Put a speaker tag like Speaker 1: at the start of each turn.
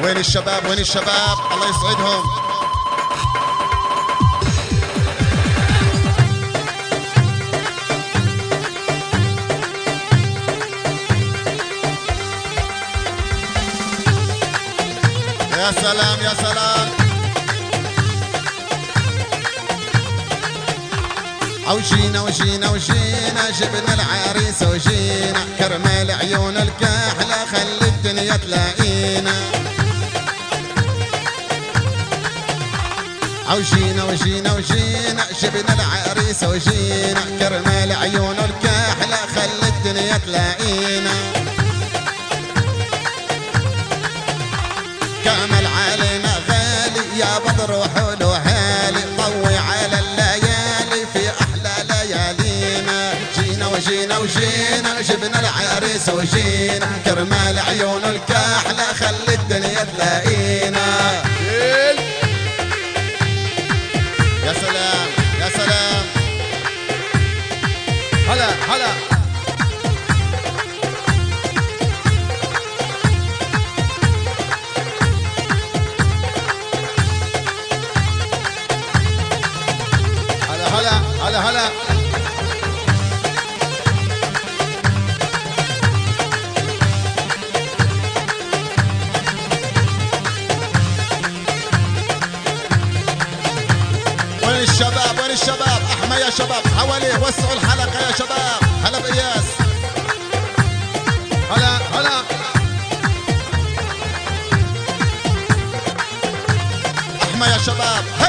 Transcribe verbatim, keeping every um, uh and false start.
Speaker 1: وين الشباب وين الشباب الله يسعدهم. يا سلام يا سلام. وجينا وجينا وجينا جبنا العريس وجينا كرمال عيون الكحلة خلي الدنيا تلاقينا. وجينا وجينا وجينا جبنا العريس وجينا كرمال عيون الكحلة خلي الدنيا تلاقينا. كامل علينا غالي يا بدر وحوله هالي ضوي على الليالي في احلى ليالينا. جينا وجينا وجينا جبنا العريس وجينا كرمال عيون الكحلة خلي الدنيا تلاقينا. يا سلام يا سلام. هلا هلا. هلا هلا هلا. وين الشباب وين الشباب احمى يا شباب حواليه وسعوا الحلقة يا شباب. هلا بإياس. هلا هلا. احمى يا شباب.